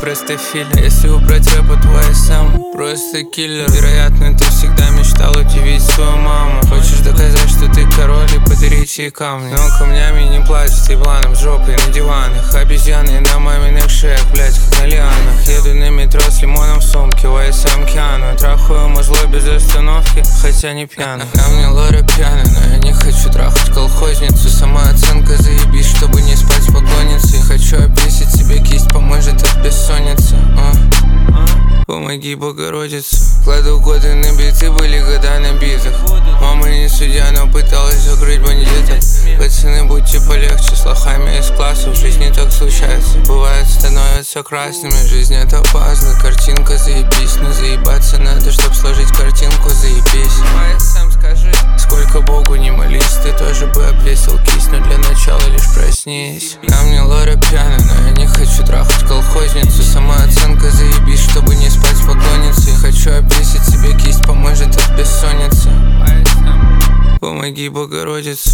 простофиля. Если убрать рэп, твой сам просто киллер. Вероятно, ты всегда мечтал удивить свою маму. Хочешь доказать, что ты король, и подарить ей камни. Но камнями не плачут, ебланом жопой на диванах. Обезьяны на маминых шеях, блять, как на лианах. Еду на метро с лимоном в сумке, УСМ Киану. Трахаю музло без остановки, хотя не пьяный. На мне Лора пьяная, но я не хочу трахать колхозницу. Самооценка заебись, чтобы не спать в поклоннице. Хочу обвесить себе кисть, поможет от бессонницы. Помоги, Богородица. Кладу годы на биты, были года на битах. Мама не судья, но пыталась закрыть бандита. Пацаны, будьте полегче, с лохами из класса. В жизни так случается, бывает, становятся красными. Жизнь это опасно, картинка заебись. Но заебаться надо, чтоб сложить картинку, заебись. Сам скажи, сколько Богу не молись, ты тоже бы обвесил кисть. Но для начала лишь проснись. На мне Лора пьяная, но я не хочу трахать колхозницу. Самооценка заебись, чтобы не спать в поклоннице. Хочу обвесить себе кисть, поможет от бессонницы. Помоги, Богородица.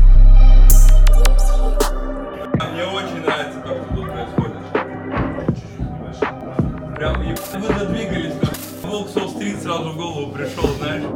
Мне очень нравится, как тут происходит. Прям вы задвигались, как Волк Солл-стрит сразу в голову пришел, знаешь.